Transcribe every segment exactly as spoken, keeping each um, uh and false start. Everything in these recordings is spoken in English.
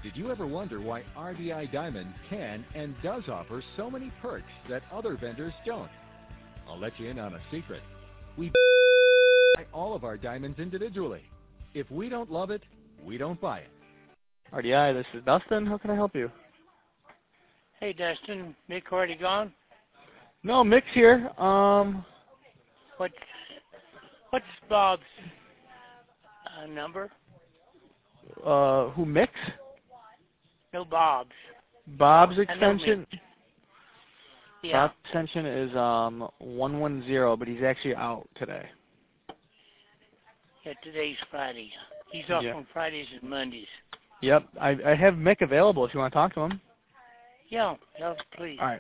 Did you ever wonder why R D I Diamond can and does offer so many perks that other vendors don't? I'll let you in on a secret. We buy all of our diamonds individually. If we don't love it, we don't buy it. R D I, this is Dustin. How can I help you? Hey, Dustin. Mick already gone? No, Mick's here. Um, What's, what's Bob's uh, number? uh, who, Mick's? No, Bob's. Bob's I know extension? Mick. Yeah. Bob's extension is um one one zero, but he's actually out today. Yeah, today's Friday. He's off Yeah. on Fridays and Mondays. Yep, I, I have Mick available if you want to talk to him. Yeah, yeah, please. All right.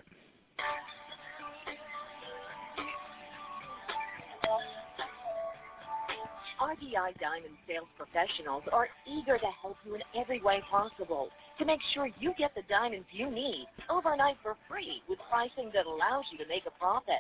R D I Diamond sales professionals are eager to help you in every way possible to make sure you get the diamonds you need overnight for free with pricing that allows you to make a profit.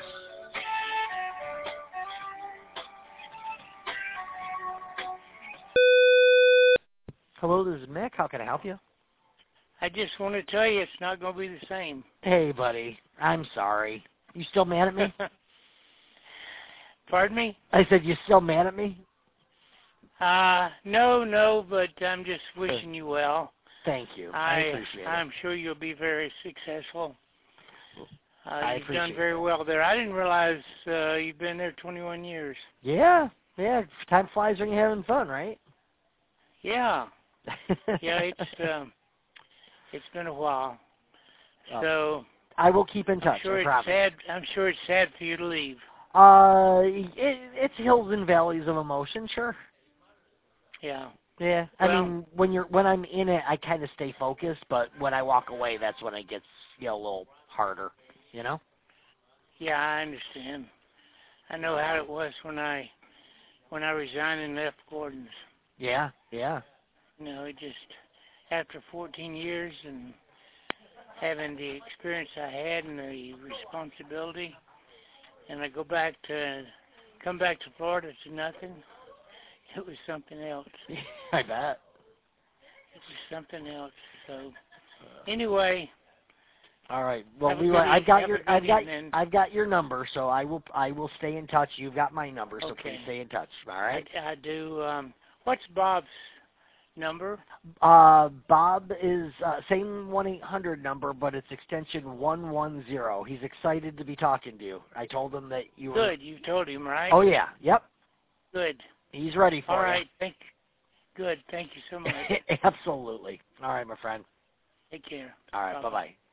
Hello, this is Mick. How can I help you? I just want to tell you it's not going to be the same. Hey, buddy. I'm sorry. You still mad at me? Pardon me? I said, you still mad at me? Uh, no, no, but I'm just wishing you well. Thank you. I, I appreciate I'm it. sure you'll be very successful. Uh, I you've appreciate done very well there. I didn't realize uh, you've been there twenty-one years. Yeah, yeah. Time flies when you're having fun, right? Yeah, yeah. It's um, it's been a while. Oh. So I will keep in I'm touch. sure I it's promise. sad. I'm sure it's sad for you to leave. Uh, it, it's hills and valleys of emotion, sure. Yeah. Yeah, I Well- mean, when you're when I'm in it, I kind of stay focused, but when I walk away, that's when it gets, you know, a little harder, you know? Yeah, I understand. I know how it was when I when I resigned and left Gordon's. Yeah, yeah. You know, it just after fourteen years and having the experience I had and the responsibility, and I go back to come back to Florida to nothing. It was something else. I bet. It was something else. So anyway, All right. Well, Have a Leroy, good I've e- got have your a good I've got evening. I've got your number, so I will I will stay in touch. You've got my number, so Okay. please stay in touch. All right. I, I do. Um, what's Bob's number? Uh, Bob is uh, same one eight hundred number, but it's extension one one zero. He's excited to be talking to you. I told him that you were. Good. You told him, right? Oh yeah. Yep. Good. He's ready for All you. right. Thank. Good. Thank you so much. Absolutely. All right, my friend. Take care. All right. Bye-bye. Bye bye.